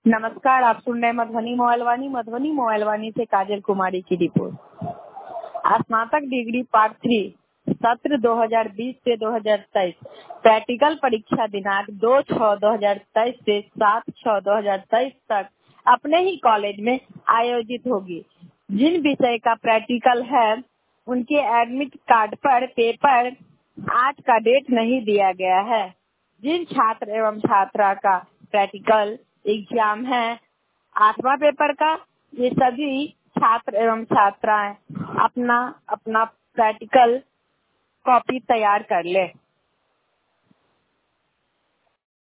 नमस्कार, आप सुन रहे हैं मधुबनी मोबाइल वाणी से काजल कुमारी की रिपोर्ट। स्नातक डिग्री पार्ट 3 सत्र 2020 से 2023 प्रैक्टिकल परीक्षा दिनांक 2/6/2023 से 7/6/2023 तक अपने ही कॉलेज में आयोजित होगी। जिन विषय का प्रैक्टिकल है उनके एडमिट कार्ड पर पेपर आज का डेट नहीं दिया गया है। जिन छात्र एवं छात्रा का प्रैक्टिकल एग्जाम है 8वां पेपर का, ये सभी छात्र एवं छात्राएं अपना प्रैक्टिकल कॉपी तैयार कर ले।